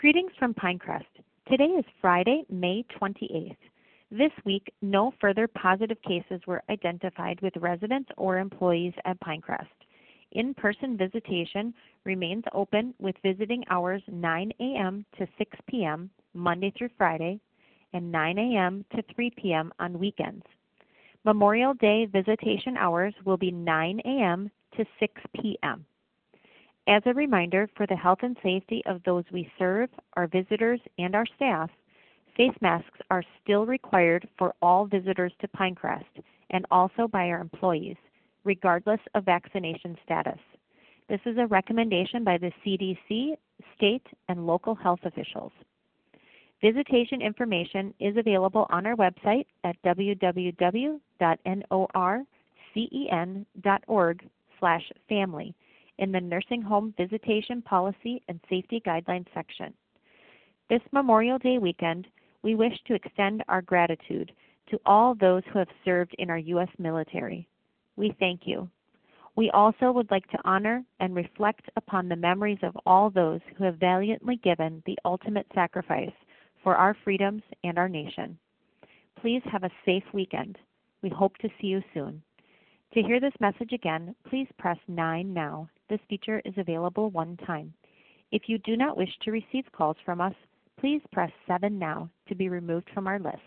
Greetings from Pinecrest. Today is Friday, May 28th. This week, no further positive cases were identified with residents or employees at Pinecrest. In-person visitation remains open with visiting hours 9 a.m. to 6 p.m. Monday through Friday and 9 a.m. to 3 p.m. on weekends. Memorial Day visitation hours will be 9 a.m. to 6 p.m. As a reminder, for the health and safety of those we serve, our visitors, and our staff, face masks are still required for all visitors to Pinecrest and also by our employees, regardless of vaccination status. This is a recommendation by the CDC, state, and local health officials. Visitation information is available on our website at www.norcen.org/family in the Nursing Home Visitation Policy and Safety Guidelines section. This Memorial Day weekend, we wish to extend our gratitude to all those who have served in our U.S. military. We thank you. We also would like to honor and reflect upon the memories of all those who have valiantly given the ultimate sacrifice for our freedoms and our nation. Please have a safe weekend. We hope to see you soon. To hear this message again, please press 9 now. This feature is available one time. If you do not wish to receive calls from us, please press 7 now to be removed from our list.